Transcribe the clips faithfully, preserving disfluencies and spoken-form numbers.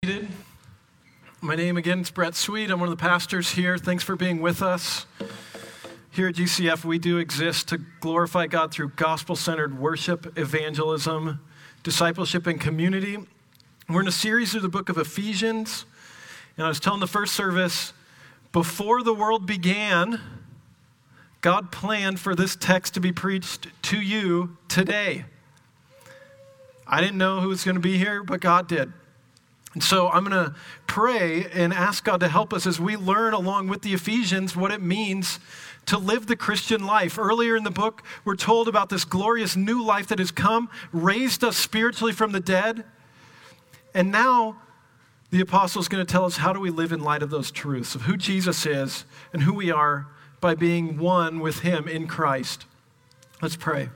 seated. My name again is Brett Sweet. I'm one of the pastors here. Thanks for being with us. Here at G C F, we do exist to glorify God through gospel-centered worship, evangelism, discipleship, and community. We're in a series through the book of Ephesians, and I was telling the first service, before the world began, God planned for this text to be preached to you today. I didn't know who was going to be here, but God did. And so I'm going to pray and ask God to help us as we learn along with the Ephesians what it means to live the Christian life. Earlier in the book, we're told about this glorious new life that has come, raised us spiritually from the dead. And now the apostle is going to tell us how do we live in light of those truths, of who Jesus is and who we are by being one with him in Christ. Let's pray.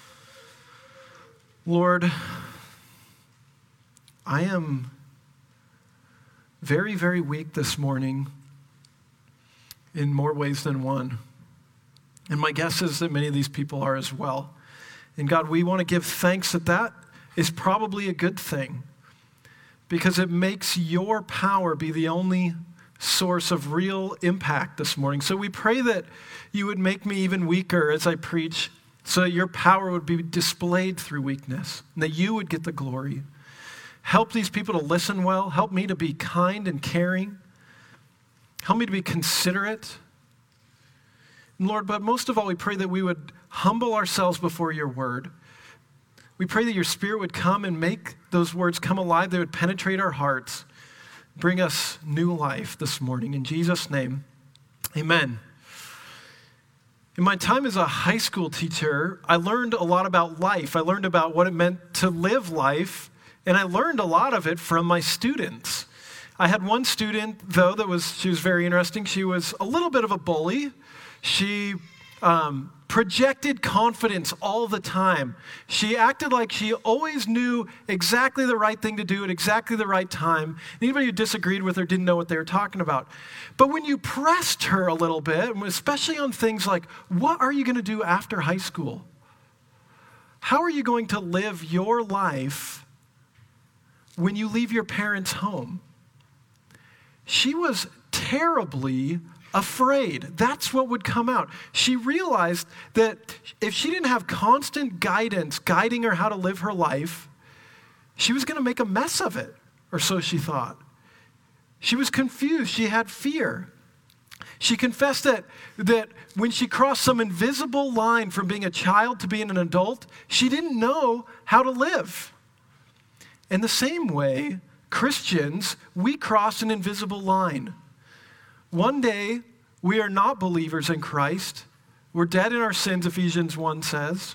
Lord, I am very, very weak this morning in more ways than one. And my guess is that many of these people are as well. And God, we want to give thanks that that is probably a good thing because it makes your power be the only source of real impact this morning. So we pray that you would make me even weaker as I preach so that your power would be displayed through weakness and that you would get the glory. Help these people to listen well. Help me to be kind and caring. Help me to be considerate. And Lord, but most of all, we pray that we would humble ourselves before your word. We pray that your spirit would come and make those words come alive. They would penetrate our hearts, bring us new life this morning. In Jesus' name, amen. In my time as a high school teacher, I learned a lot about life. I learned about what it meant to live life, and I learned a lot of it from my students. I had one student, though, that was, she was very interesting. She was a little bit of a bully. She um, projected confidence all the time. She acted like she always knew exactly the right thing to do at exactly the right time. Anybody who disagreed with her didn't know what they were talking about. But when you pressed her a little bit, especially on things like, what are you going to do after high school? How are you going to live your life when you leave your parents' home? She was terribly afraid. That's what would come out. She realized that if she didn't have constant guidance guiding her how to live her life, she was going to make a mess of it, or so she thought. She was confused. She had fear. She confessed that, that when she crossed some invisible line from being a child to being an adult, she didn't know how to live. In the same way, Christians, we cross an invisible line. One day, we are not believers in Christ. We're dead in our sins, Ephesians one says.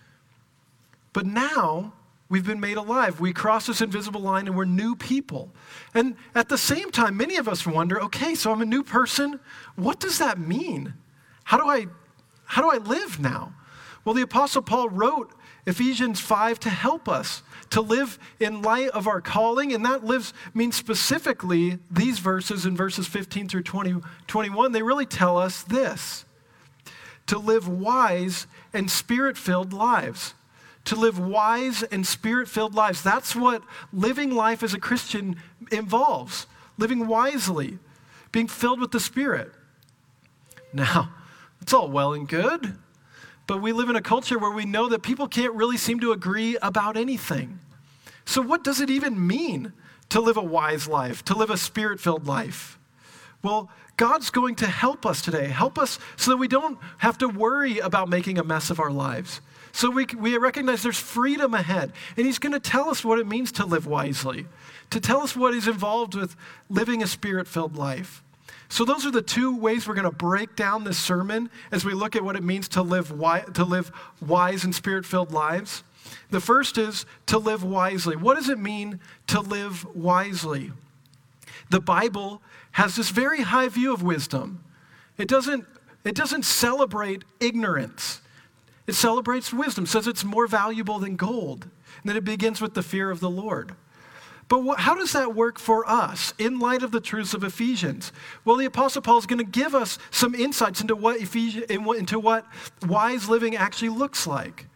But now, we've been made alive. We cross this invisible line and we're new people. And at the same time, many of us wonder, okay, so I'm a new person. What does that mean? How do I, how do I live now? Well, the Apostle Paul wrote Ephesians five to help us to live in light of our calling, and that lives means specifically these verses in verses fifteen through twenty, twenty-one, they really tell us this: to live wise and spirit-filled lives. To live wise and spirit-filled lives. That's what living life as a Christian involves. Living wisely, being filled with the Spirit. Now, it's all well and good, but we live in a culture where we know that people can't really seem to agree about anything. So what does it even mean to live a wise life, to live a spirit-filled life? Well, God's going to help us today, help us so that we don't have to worry about making a mess of our lives. So we, we recognize there's freedom ahead, and he's going to tell us what it means to live wisely, to tell us what is involved with living a spirit-filled life. So those are the two ways we're going to break down this sermon as we look at what it means to live wi- to live wise and spirit-filled lives. The first is to live wisely. What does it mean to live wisely? The Bible has this very high view of wisdom. It doesn't, it doesn't celebrate ignorance. It celebrates wisdom, says it's more valuable than gold, and that it begins with the fear of the Lord. But what, how does that work for us in light of the truths of Ephesians? Well, the Apostle Paul is going to give us some insights into what Ephesians, into what wise living actually looks like.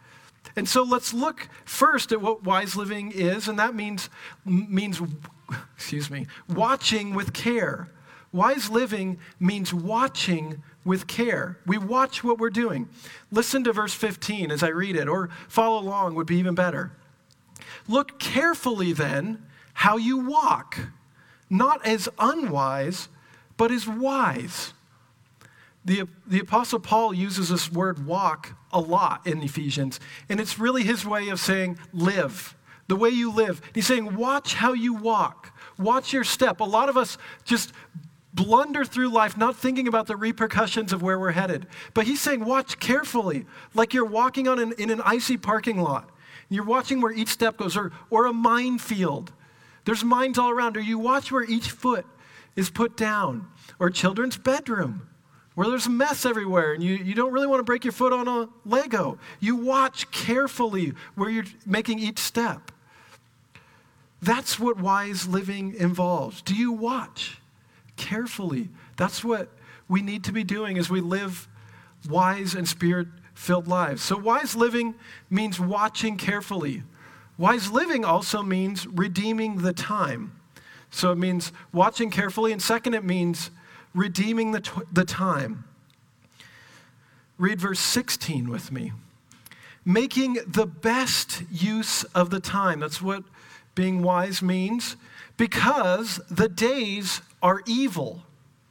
And so let's look first at what wise living is, and that means, means, excuse me, watching with care. Wise living means watching with care. We watch what we're doing. Listen to verse fifteen as I read it, or follow along would be even better. Look carefully then how you walk, not as unwise, but as wise. The, the Apostle Paul uses this word walk a lot in Ephesians, and it's really his way of saying live, the way you live. He's saying watch how you walk, watch your step. A lot of us just blunder through life not thinking about the repercussions of where we're headed. But he's saying watch carefully, like you're walking on an, in an icy parking lot. You're watching where each step goes, or, or a minefield. There's mines all around, or you watch where each foot is put down, or children's bedroom, where there's a mess everywhere and you, you don't really want to break your foot on a Lego. You watch carefully where you're making each step. That's what wise living involves. Do you watch carefully? That's what we need to be doing as we live wise and spirit-filled lives. So wise living means watching carefully. Wise living also means redeeming the time. So it means watching carefully, and second, it means redeeming the, t- the time. Read verse sixteen with me. Making the best use of the time. That's what being wise means. Because the days are evil.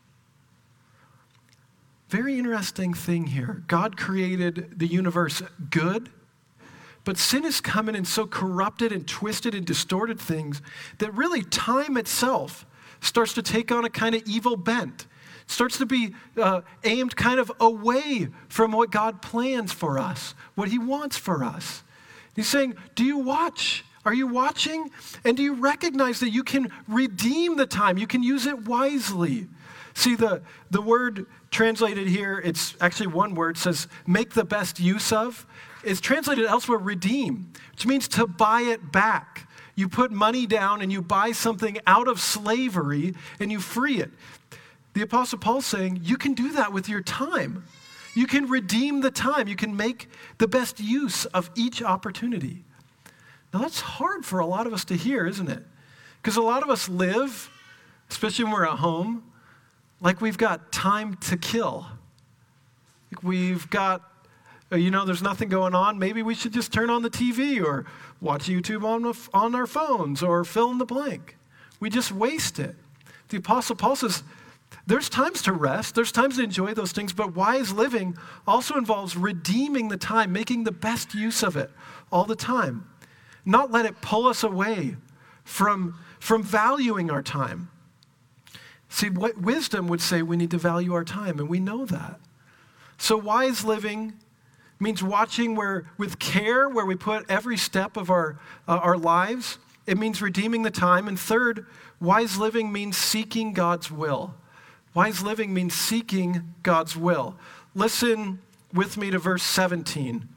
Very interesting thing here. God created the universe good, but sin has come in and so corrupted and twisted and distorted things that really time itself starts to take on a kind of evil bent. It starts to be uh, aimed kind of away from what God plans for us, what he wants for us. He's saying, do you watch? Are you watching? And do you recognize that you can redeem the time? You can use it wisely. See, the, the word translated here, it's actually one word, says make the best use of. It's translated elsewhere, redeem, which means to buy it back. You put money down and you buy something out of slavery and you free it. The Apostle Paul's saying you can do that with your time. You can redeem the time. You can make the best use of each opportunity. Now that's hard for a lot of us to hear, isn't it? Because a lot of us live, especially when we're at home, like we've got time to kill. Like we've got, you know, there's nothing going on. Maybe we should just turn on the T V or watch YouTube on, the, on our phones or fill in the blank. We just waste it. The Apostle Paul says, there's times to rest, there's times to enjoy those things, but wise living also involves redeeming the time, making the best use of it all the time. Not let it pull us away from, from valuing our time. See, what wisdom would say we need to value our time, and we know that. So wise living means watching where, with care, where we put every step of our, uh, our lives. It means redeeming the time. And third, wise living means seeking God's will. Wise living means seeking God's will. Listen with me to verse seventeen.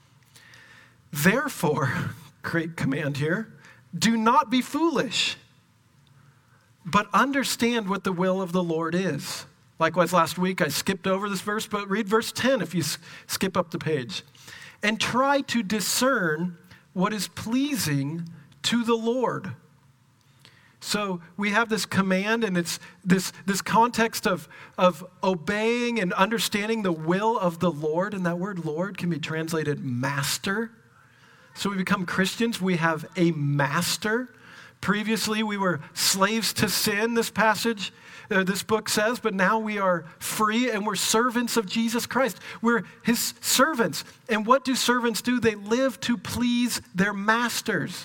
Therefore, great command here, do not be foolish, but understand what the will of the Lord is. Likewise, last week I skipped over this verse, but read verse ten if you s- skip up the page. And try to discern what is pleasing to the Lord. So we have this command, and it's this, this context of, of obeying and understanding the will of the Lord. And that word Lord can be translated master. So we become Christians, we have a master. Previously, we were slaves to sin, this passage, uh, this book says, but now we are free and we're servants of Jesus Christ. We're his servants. And what do servants do? They live to please their masters.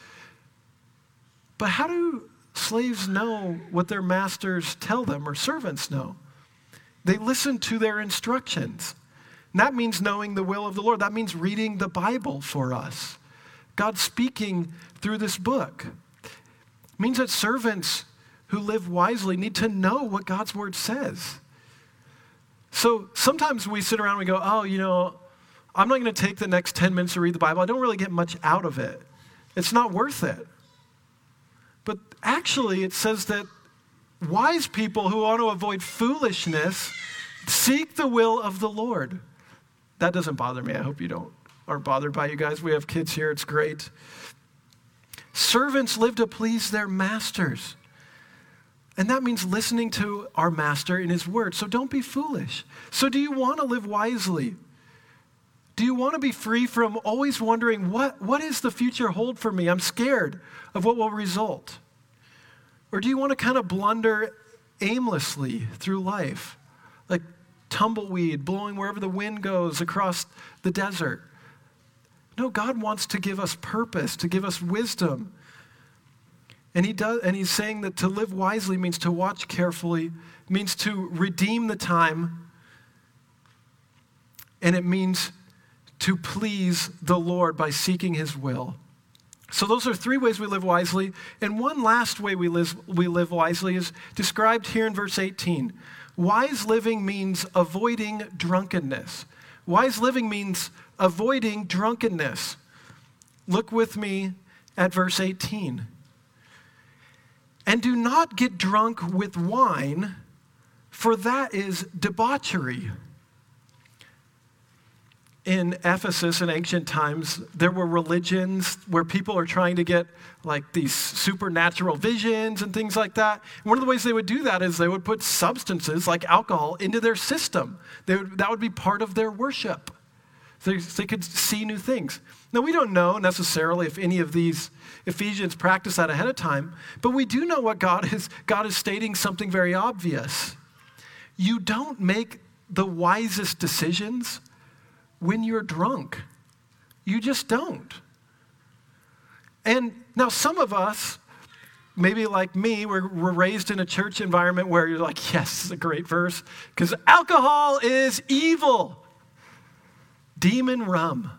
But how do slaves know what their masters tell them, or servants know? They listen to their instructions. And that means knowing the will of the Lord. That means reading the Bible for us. God speaking through this book. It means that servants who live wisely need to know what God's word says. So sometimes we sit around and we go, oh, you know, I'm not going to take the next ten minutes to read the Bible. I don't really get much out of it. It's not worth it. But actually, it says that wise people who want to avoid foolishness seek the will of the Lord. That doesn't bother me. I hope you don't are bothered by you guys. We have kids here. It's great. Servants live to please their masters. And that means listening to our master in his word. So don't be foolish. So do you want to live wisely? Do you want to be free from always wondering, what, what is the future hold for me? I'm scared of what will result. Or do you want to kind of blunder aimlessly through life? Like tumbleweed blowing wherever the wind goes across the desert. No, God wants to give us purpose, to give us wisdom. And he does, and he's saying that to live wisely means to watch carefully, means to redeem the time, and it means to please the Lord by seeking his will. So those are three ways we live wisely. And one last way we live, we live wisely is described here in verse eighteen. Wise living means avoiding drunkenness. Wise living means avoiding drunkenness. Look with me at verse eighteen. And do not get drunk with wine, for that is debauchery. In Ephesus in ancient times, there were religions where people are trying to get like these supernatural visions and things like that. And one of the ways they would do that is they would put substances like alcohol into their system. They would, that would be part of their worship. So they, so they could see new things. Now, we don't know necessarily if any of these Ephesians practice that ahead of time, but we do know what God is, God is stating something very obvious. You don't make the wisest decisions when you're drunk. You just don't. And now some of us, maybe like me, we're, we're raised in a church environment where you're like, yes, it's a great verse, because alcohol is evil. Demon rum.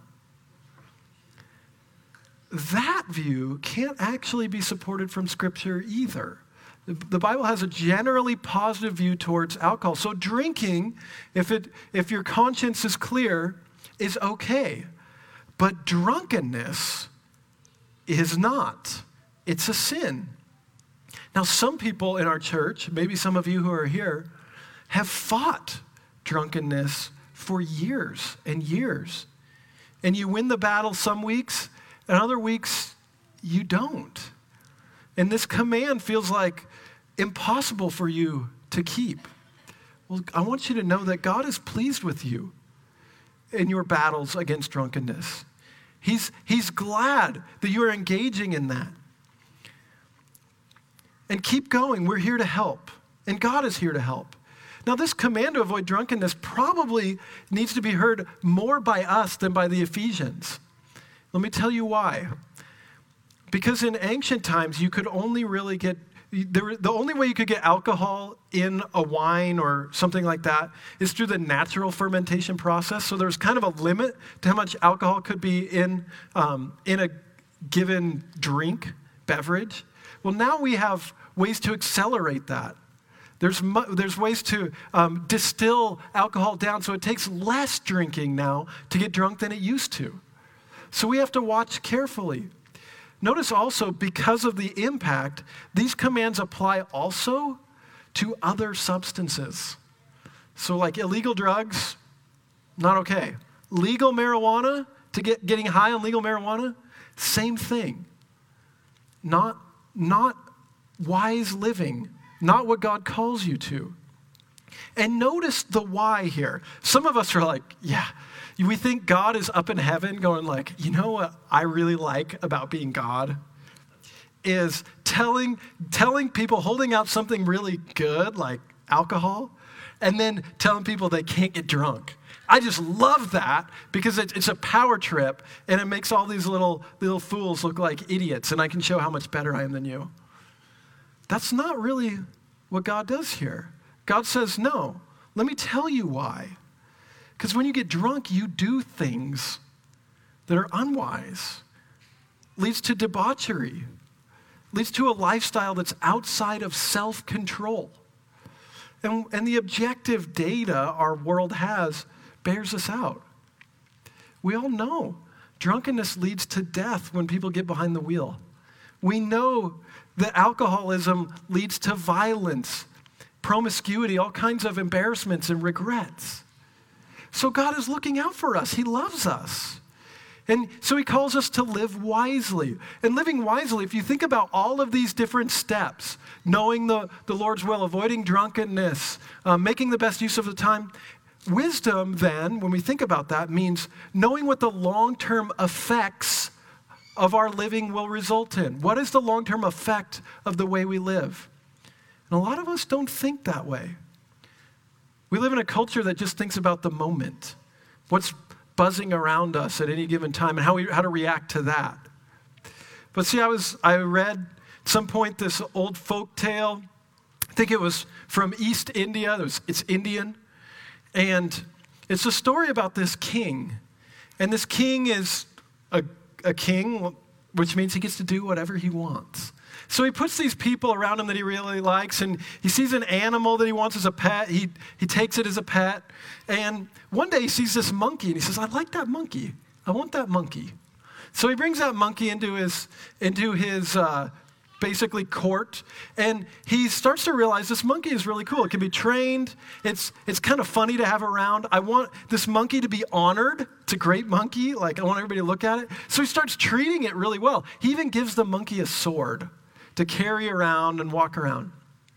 That view can't actually be supported from Scripture either. The, the Bible has a generally positive view towards alcohol. So drinking, if it if your conscience is clear, is okay. But drunkenness is not. It's a sin. Now, some people in our church, maybe some of you who are here, have fought drunkenness for years and years. And you win the battle some weeks, and other weeks you don't. And this command feels like impossible for you to keep. Well, I want you to know that God is pleased with you in your battles against drunkenness. He's, he's glad that you are engaging in that. And keep going. We're here to help. And God is here to help. Now, this command to avoid drunkenness probably needs to be heard more by us than by the Ephesians. Let me tell you why. Because in ancient times, you could only really get, there, the only way you could get alcohol in a wine or something like that is through the natural fermentation process. So there's kind of a limit to how much alcohol could be in, um, in a given drink, beverage. Well, now we have ways to accelerate that. There's, mu- there's ways to um, distill alcohol down so it takes less drinking now to get drunk than it used to. So we have to watch carefully. Notice also, because of the impact, these commands apply also to other substances. So like illegal drugs, not okay. Legal marijuana, to get getting high on legal marijuana, same thing. Not, not wise living. Not what God calls you to. And notice the why here. Some of us are like, yeah, we think God is up in heaven going like, you know what I really like about being God? Is telling, telling people, holding out something really good like alcohol, and then telling people they can't get drunk. I just love that because it, it's a power trip, and it makes all these little, little fools look like idiots, and I can show how much better I am than you. That's not really what God does here. God says, no, let me tell you why. Because when you get drunk, you do things that are unwise. Leads to debauchery. Leads to a lifestyle that's outside of self-control. And, and the objective data our world has bears this out. We all know drunkenness leads to death when people get behind the wheel. We know that alcoholism leads to violence, promiscuity, all kinds of embarrassments and regrets. So God is looking out for us. He loves us. And so he calls us to live wisely. And living wisely, if you think about all of these different steps, knowing the, the Lord's will, avoiding drunkenness, uh, making the best use of the time, wisdom then, when we think about that, means knowing what the long-term effects of our living will result in. What is the long-term effect of the way we live? And a lot of us don't think that way. We live in a culture that just thinks about the moment, what's buzzing around us at any given time, and how we how to react to that. But see, I was I read at some point this old folk tale. I think it was from East India. It was, it's Indian, and it's a story about this king. And this king is a a king, which means he gets to do whatever he wants. So he puts these people around him that he really likes, and he sees an animal that he wants as a pet. He he takes it as a pet. And one day he sees this monkey, and he says, I like that monkey. I want that monkey. So he brings that monkey into his, into his uh, basically court, and he starts to realize this monkey is really cool. It can be trained. It's it's kind of funny to have around. I want this monkey to be honored. It's a great monkey. Like, I want everybody to look at it. So he starts treating it really well. He even gives the monkey a sword to carry around and walk around.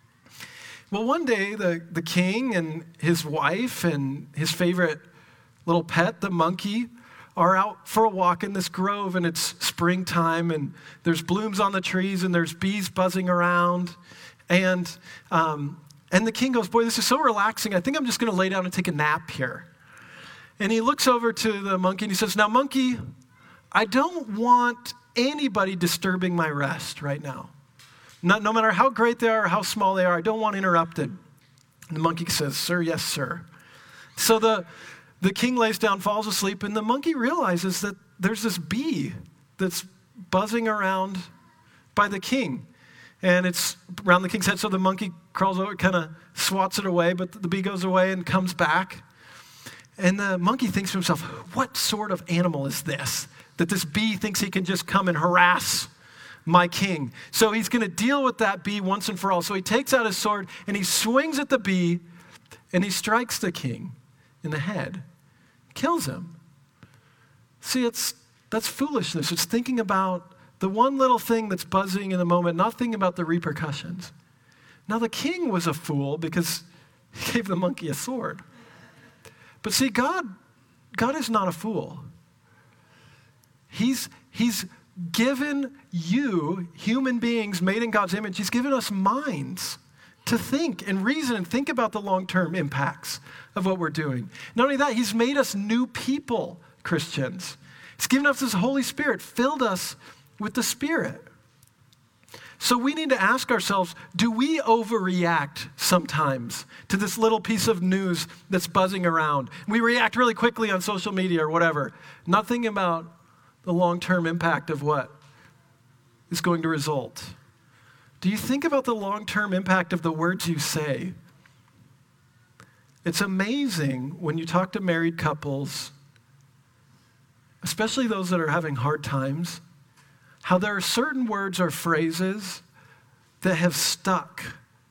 Well, one day, the, the king and his wife and his favorite little pet, the monkey, are out for a walk in this grove, and it's springtime, and there's blooms on the trees, and there's bees buzzing around. And, um, and the king goes, boy, this is so relaxing. I think I'm just going to lay down and take a nap here. And he looks over to the monkey, and he says, now, monkey, I don't want anybody disturbing my rest right now. No, no matter how great they are or how small they are, I don't want interrupted. And the monkey says, sir, yes, sir. So the, the king lays down, falls asleep, and the monkey realizes that there's this bee that's buzzing around by the king. And it's around the king's head, so the monkey crawls over, kind of swats it away, but the bee goes away and comes back. And the monkey thinks to himself, what sort of animal is this, that this bee thinks he can just come and harass my king? So he's going to deal with that bee once and for all. So he takes out his sword and he swings at the bee and he strikes the king in the head, kills him. See, it's that's foolishness. It's thinking about the one little thing that's buzzing in the moment, not thinking about the repercussions. Now the king was a fool because he gave the monkey a sword. But see, God, God is not a fool. He's he's given you, human beings made in God's image, he's given us minds to think and reason and think about the long-term impacts of what we're doing. Not only that, he's made us new people, Christians. He's given us his Holy Spirit, filled us with the Spirit. So we need to ask ourselves, do we overreact sometimes to this little piece of news that's buzzing around? We react really quickly on social media or whatever, not thinking about the long-term impact of what is going to result. Do you think about the long-term impact of the words you say? It's amazing when you talk to married couples, especially those that are having hard times, how there are certain words or phrases that have stuck,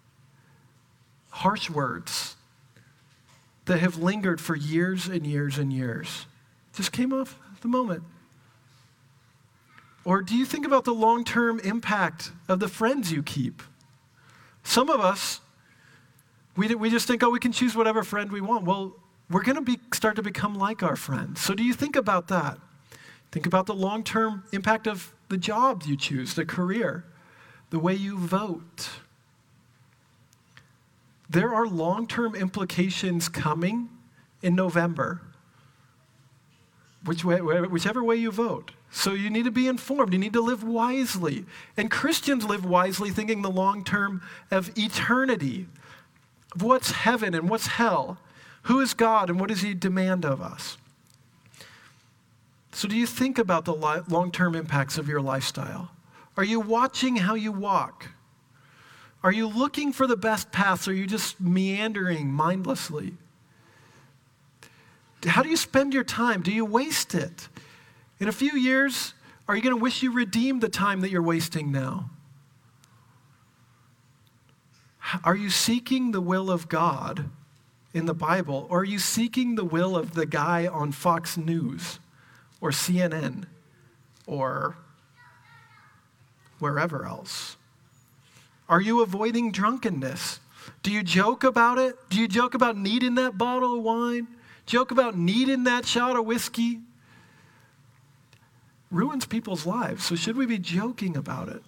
harsh words that have lingered for years and years and years. Just came off at the moment. Or do you think about the long-term impact of the friends you keep? Some of us, we, we just think, oh, we can choose whatever friend we want. Well, we're going to be start to become like our friends. So do you think about that? Think about the long-term impact of the job you choose, the career, the way you vote. There are long-term implications coming in November, which way, whichever way you vote. So you need to be informed. You need to live wisely. And Christians live wisely thinking the long term of eternity, of what's heaven and what's hell, who is God and what does he demand of us. So do you think about the li- long-term impacts of your lifestyle? Are you watching how you walk? Are you looking for the best paths? Or are you just meandering mindlessly? How do you spend your time? Do you waste it? In a few years, are you going to wish you redeemed the time that you're wasting now? Are you seeking the will of God in the Bible, or are you seeking the will of the guy on Fox News or C N N or wherever else? Are you avoiding drunkenness? Do you joke about it? Do you joke about needing that bottle of wine? Joke about needing that shot of whiskey? Ruins people's lives. So should we be joking about it?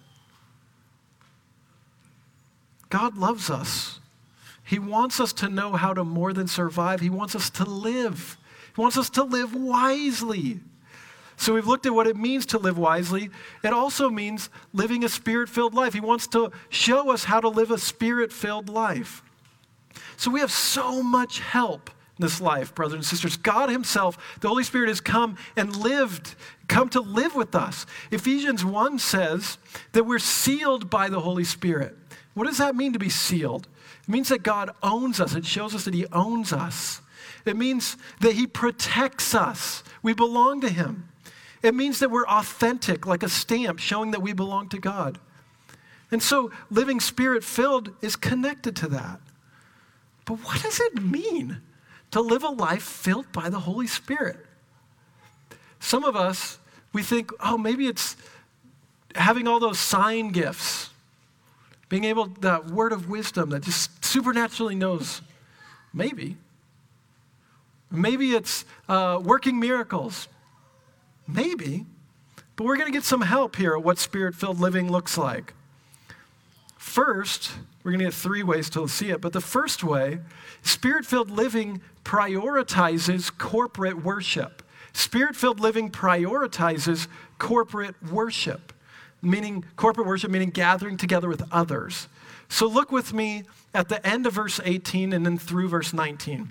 God loves us. He wants us to know how to more than survive. He wants us to live. He wants us to live wisely. So we've looked at what it means to live wisely. It also means living a spirit-filled life. He wants to show us how to live a spirit-filled life. So we have so much help in this life, brothers and sisters. God himself, the Holy Spirit, has come and lived, come to live with us. Ephesians one says that we're sealed by the Holy Spirit. What does that mean to be sealed? It means that God owns us. It shows us that he owns us. It means that he protects us. We belong to him. It means that we're authentic, like a stamp showing that we belong to God. And so living spirit-filled is connected to that. But what does it mean to live a life filled by the Holy Spirit? Some of us, we think, oh, maybe it's having all those sign gifts, being able, that word of wisdom that just supernaturally knows. Maybe. Maybe it's uh, working miracles. Maybe. But we're going to get some help here at what spirit-filled living looks like. First, we're going to get three ways to see it. But the first way, spirit-filled living prioritizes corporate worship. Spirit-filled living prioritizes corporate worship. Meaning, corporate worship meaning gathering together with others. So look with me at the end of verse eighteen and then through verse nineteen.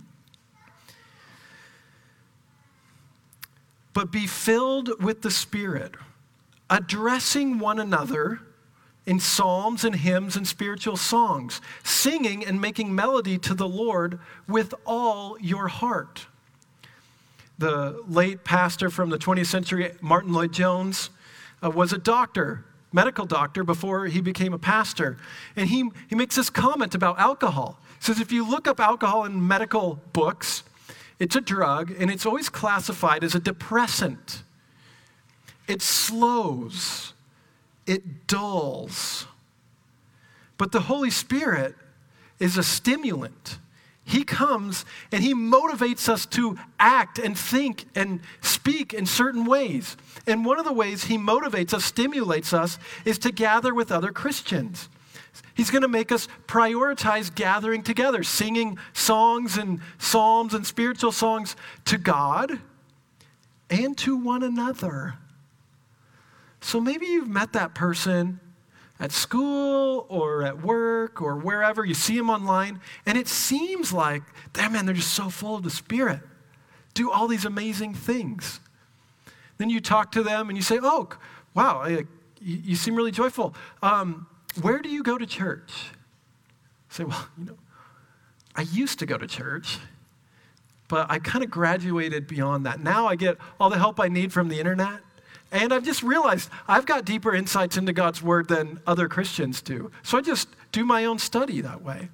But be filled with the Spirit, addressing one another in psalms and hymns and spiritual songs, singing and making melody to the Lord with all your heart. The late pastor from the twentieth century, Martin Lloyd-Jones, uh, was a doctor, medical doctor, before he became a pastor. And he, he makes this comment about alcohol. He says, if you look up alcohol in medical books, it's a drug, and it's always classified as a depressant. It slows. It dulls. But the Holy Spirit is a stimulant. He comes and he motivates us to act and think and speak in certain ways. And one of the ways he motivates us, stimulates us, is to gather with other Christians. He's going to make us prioritize gathering together, singing songs and psalms and spiritual songs to God and to one another. So maybe you've met that person at school or at work or wherever. You see them online, and it seems like, damn man, they're just so full of the Spirit. Do all these amazing things. Then you talk to them and you say, oh, wow, I, you, you seem really joyful. Um, Where do you go to church? I say, well, you know, I used to go to church, but I kind of graduated beyond that. Now I get all the help I need from the internet, and I've just realized I've got deeper insights into God's word than other Christians do. So I just do my own study that way.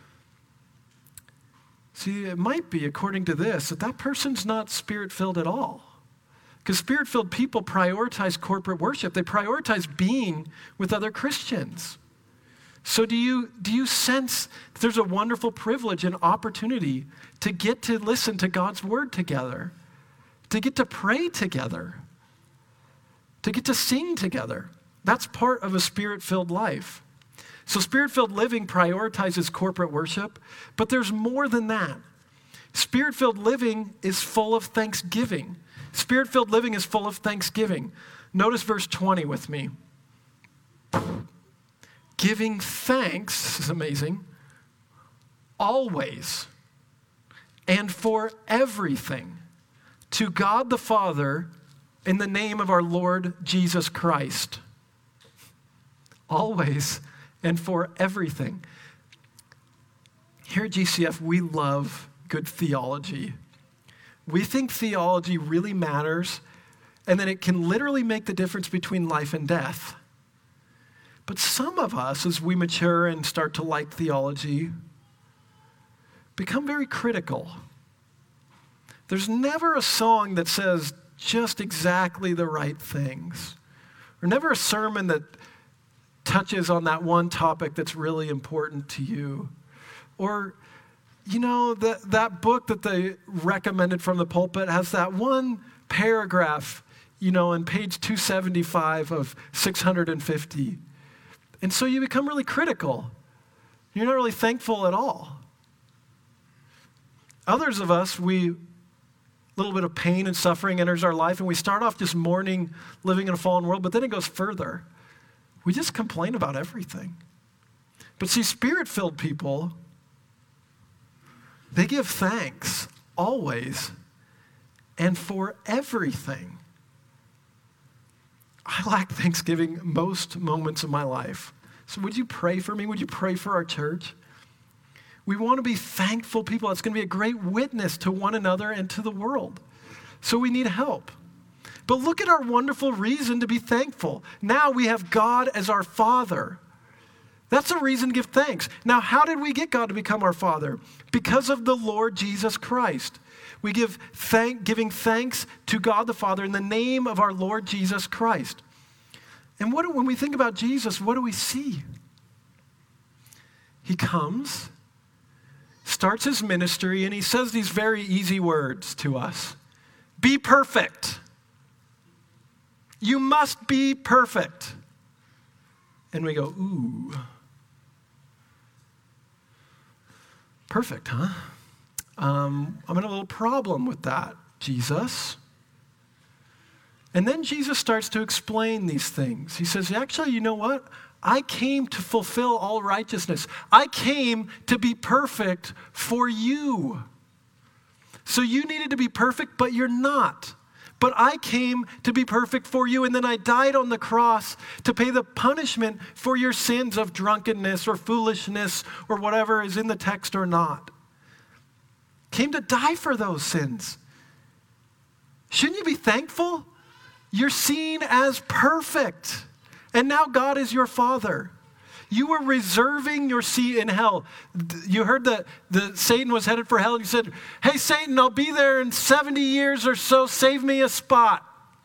See, it might be, according to this, that that person's not spirit-filled at all. Because spirit-filled people prioritize corporate worship. They prioritize being with other Christians. So do you, do you sense that there's a wonderful privilege and opportunity to get to listen to God's word together, to get to pray together, to get to sing together? That's part of a spirit-filled life. So spirit-filled living prioritizes corporate worship, but there's more than that. Spirit-filled living is full of thanksgiving. Spirit-filled living is full of thanksgiving. Notice verse twenty with me. Giving thanks, this is amazing, always and for everything to God the Father in the name of our Lord Jesus Christ. Always and for everything. Here at G C F, we love good theology. We think theology really matters, and that it can literally make the difference between life and death. But some of us, as we mature and start to like theology, become very critical. There's never a song that says just exactly the right things. Or never a sermon that touches on that one topic that's really important to you. Or, you know, that, that book that they recommended from the pulpit has that one paragraph, you know, on page two seventy-five of six hundred fifty. And so you become really critical. You're not really thankful at all. Others of us, we, a little bit of pain and suffering enters our life, and we start off just mourning, living in a fallen world, but then it goes further. We just complain about everything. But see, Spirit-filled people, they give thanks always and for everything. I lack thanksgiving most moments of my life. So would you pray for me? Would you pray for our church? We want to be thankful people. It's going to be a great witness to one another and to the world. So we need help. But look at our wonderful reason to be thankful. Now we have God as our Father. That's a reason to give thanks. Now, how did we get God to become our Father? Because of the Lord Jesus Christ. We give thank, giving thanks to God the Father in the name of our Lord Jesus Christ. And what do, when we think about Jesus, what do we see? He comes, starts his ministry, and he says these very easy words to us. Be perfect. You must be perfect. And we go, ooh. Perfect, huh? Um, I'm in a little problem with that, Jesus. And then Jesus starts to explain these things. He says, actually, you know what? I came to fulfill all righteousness. I came to be perfect for you. So you needed to be perfect, but you're not. But I came to be perfect for you, and then I died on the cross to pay the punishment for your sins of drunkenness or foolishness or whatever is in the text or not. Came to die for those sins. Shouldn't you be thankful? You're seen as perfect. And now God is your Father. You were reserving your seat in hell. You heard that the Satan was headed for hell, and you said, hey, Satan, I'll be there in seventy years or so. Save me a spot.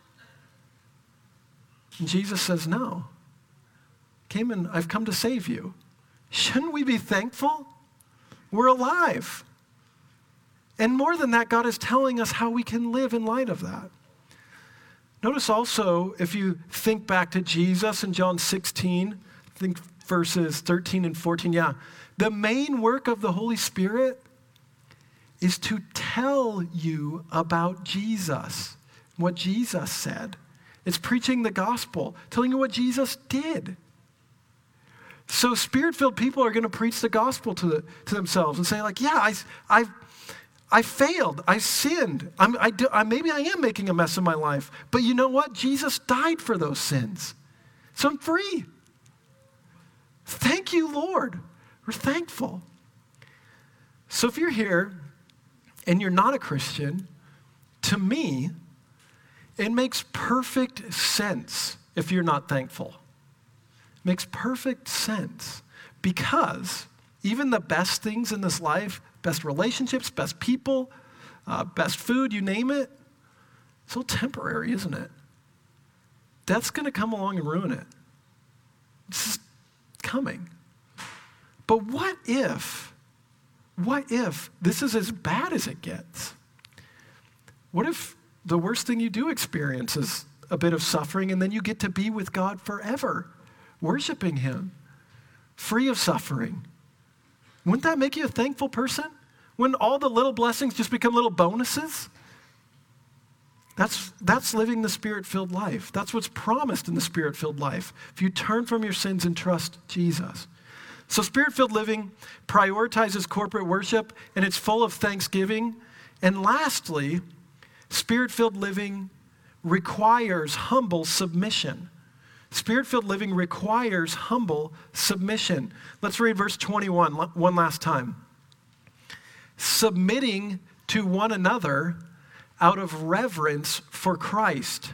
And Jesus says, no. Came and I've come to save you. Shouldn't we be thankful? We're alive. And more than that, God is telling us how we can live in light of that. Notice also, if you think back to Jesus in John sixteen, I think verses thirteen and fourteen, yeah. The main work of the Holy Spirit is to tell you about Jesus, what Jesus said. It's preaching the gospel, telling you what Jesus did. So Spirit-filled people are going to preach the gospel to, the, to themselves and say like, yeah, I, I, I failed. I sinned. I'm, I do, I, maybe I am making a mess of my life. But you know what? Jesus died for those sins. So I'm free. Thank you, Lord. We're thankful. So if you're here and you're not a Christian, to me, it makes perfect sense if you're not thankful. It makes perfect sense because even the best things in this life, best relationships, best people, uh, best food, you name it, it's all temporary, isn't it? Death's going to come along and ruin it. It's just coming. But what if, what if this is as bad as it gets? What if the worst thing you do experience is a bit of suffering and then you get to be with God forever, worshiping him, free of suffering? Wouldn't that make you a thankful person? Wouldn't all the little blessings just become little bonuses? That's, that's living the Spirit-filled life. That's what's promised in the Spirit-filled life. If you turn from your sins and trust Jesus. So Spirit-filled living prioritizes corporate worship, and it's full of thanksgiving. And lastly, Spirit-filled living requires humble submission. Spirit-filled living requires humble submission. Let's read verse twenty-one one last time. Submitting to one another out of reverence for Christ.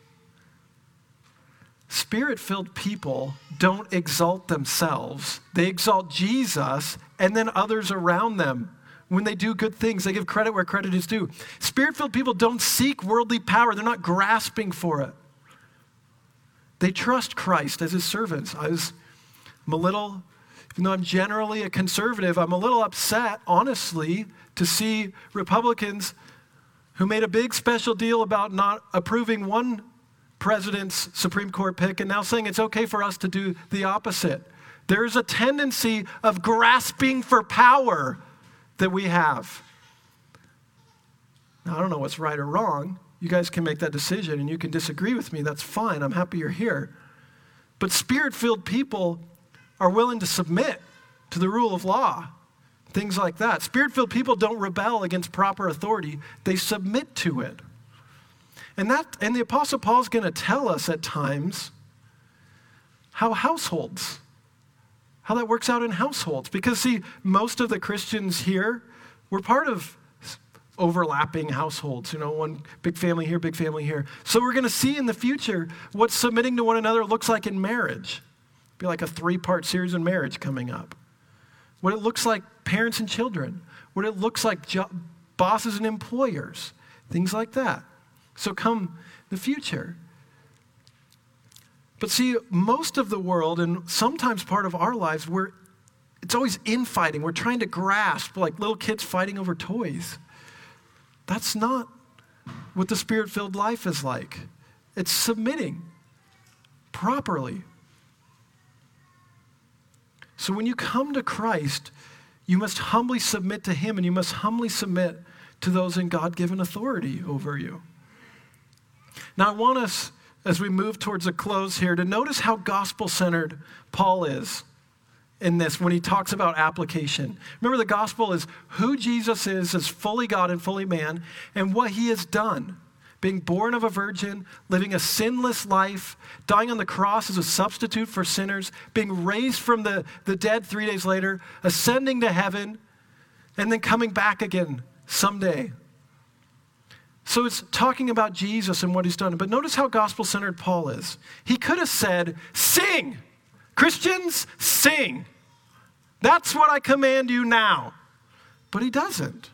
Spirit-filled people don't exalt themselves. They exalt Jesus and then others around them. when they do good things. They give credit where credit is due. Spirit-filled people don't seek worldly power. They're not grasping for it. They trust Christ as his servants. I was, I'm a little, even though I'm generally a conservative, I'm a little upset, honestly, to see Republicans who made a big special deal about not approving one president's Supreme Court pick and now saying it's okay for us to do the opposite. There's a tendency of grasping for power that we have. Now, I don't know what's right or wrong. You guys can make that decision and you can disagree with me. That's fine. I'm happy you're here. But spirit-filled people are willing to submit to the rule of law, things like that. Spirit-filled people don't rebel against proper authority. They submit to it. And that, and the Apostle Paul's going to tell us at times how households, how that works out in households. Because see, most of the Christians here, we're part of overlapping households, you know, one big family here, big family here. So we're going to see in the future what submitting to one another looks like in marriage. It'll be like a three-part series in marriage coming up. What it looks like parents and children. What it looks like jo- bosses and employers. Things like that. So come the future. But see, most of the world, and sometimes part of our lives, we're, it's always infighting. We're trying to grasp, like little kids fighting over toys. That's not what the Spirit-filled life is like. It's submitting properly. So when you come to Christ, you must humbly submit to him, and you must humbly submit to those in God-given authority over you. Now I want us, as we move towards a close here, to notice how gospel-centered Paul is in this when he talks about application. Remember, the gospel is who Jesus is as fully God and fully man, and what he has done. Being born of a virgin, living a sinless life, dying on the cross as a substitute for sinners, being raised from the, the dead three days later, ascending to heaven, and then coming back again someday. So it's talking about Jesus and what he's done. But notice how gospel-centered Paul is. He could have said, sing. Christians, sing. That's what I command you now. But he doesn't.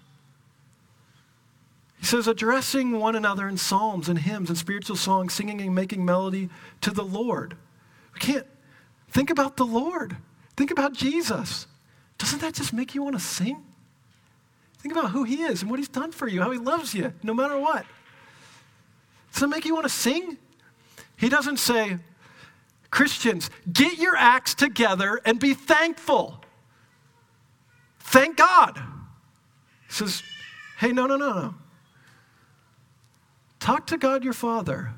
He says, addressing one another in psalms and hymns and spiritual songs, singing and making melody to the Lord. We can't think about the Lord. Think about Jesus. Doesn't that just make you want to sing? Think about who he is and what he's done for you, how he loves you, no matter what. Does that make you want to sing? He doesn't say, Christians, get your acts together and be thankful. Thank God. He says, hey, no, no, no, no. Talk to God your Father.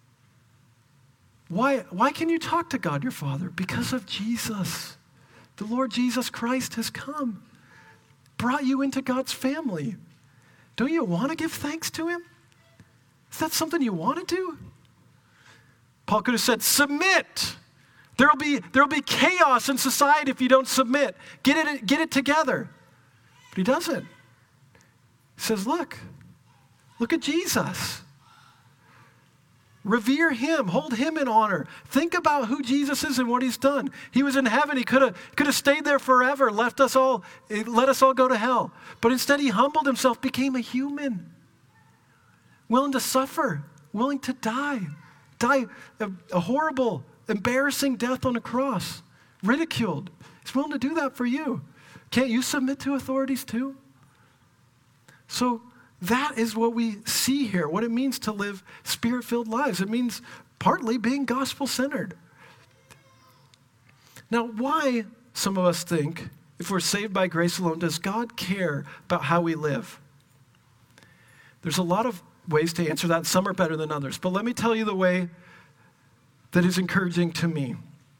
Why, why can you talk to God your Father? Because of Jesus. The Lord Jesus Christ has come, brought you into God's family. Don't you want to give thanks to him? Is that something you want to do? Paul could have said, submit. There'll be, there'll be chaos in society if you don't submit. Get it, get it together. But he doesn't. He says, look, look at Jesus. Revere him. Hold him in honor. Think about who Jesus is and what he's done. He was in heaven. He could have could have stayed there forever, left us all, let us all go to hell. But instead he humbled himself, became a human, willing to suffer, willing to die, die a, a horrible, embarrassing death on a cross, ridiculed. He's willing to do that for you. Can't you submit to authorities too? So that is what we see here, what it means to live spirit-filled lives. It means partly being gospel-centered. Now, why, some of us think, if we're saved by grace alone, does God care about how we live? There's a lot of ways to answer that. Some are better than others. But let me tell you the way that is encouraging to me.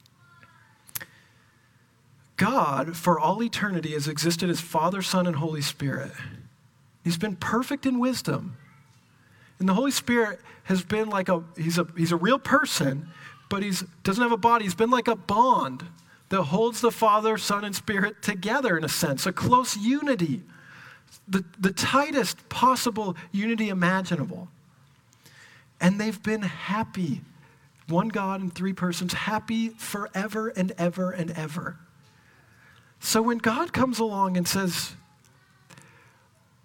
God, for all eternity, has existed as Father, Son, and Holy Spirit. He's been perfect in wisdom. And the Holy Spirit has been like a, he's a, he's a real person, but he doesn't have a body. He's been like a bond that holds the Father, Son, and Spirit together in a sense, a close unity, the, the tightest possible unity imaginable. And they've been happy, one God in three persons, happy forever and ever and ever. So when God comes along and says,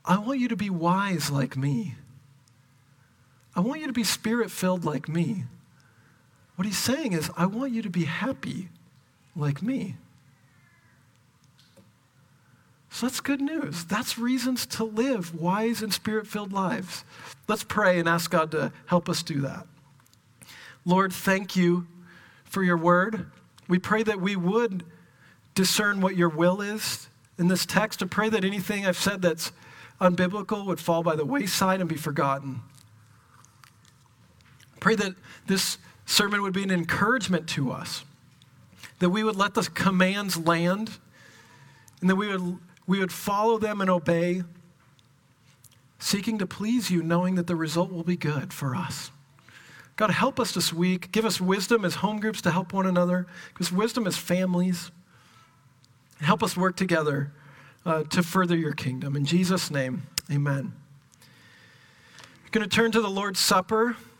I want you to be wise like me. I want you to be spirit-filled like me. What he's saying is, I want you to be happy like me. So that's good news. That's reasons to live wise and spirit-filled lives. Let's pray and ask God to help us do that. Lord, thank you for your word. We pray that we would discern what your will is in this text. I pray that anything I've said that's unbiblical would fall by the wayside and be forgotten. Pray that this sermon would be an encouragement to us, that we would let the commands land, and that we would, we would follow them and obey, seeking to please you, knowing that the result will be good for us. God, help us this week. Give us wisdom as home groups to help one another, because wisdom as families. Help us work together uh, to further your kingdom. In Jesus' name, amen. We're going to turn to the Lord's Supper.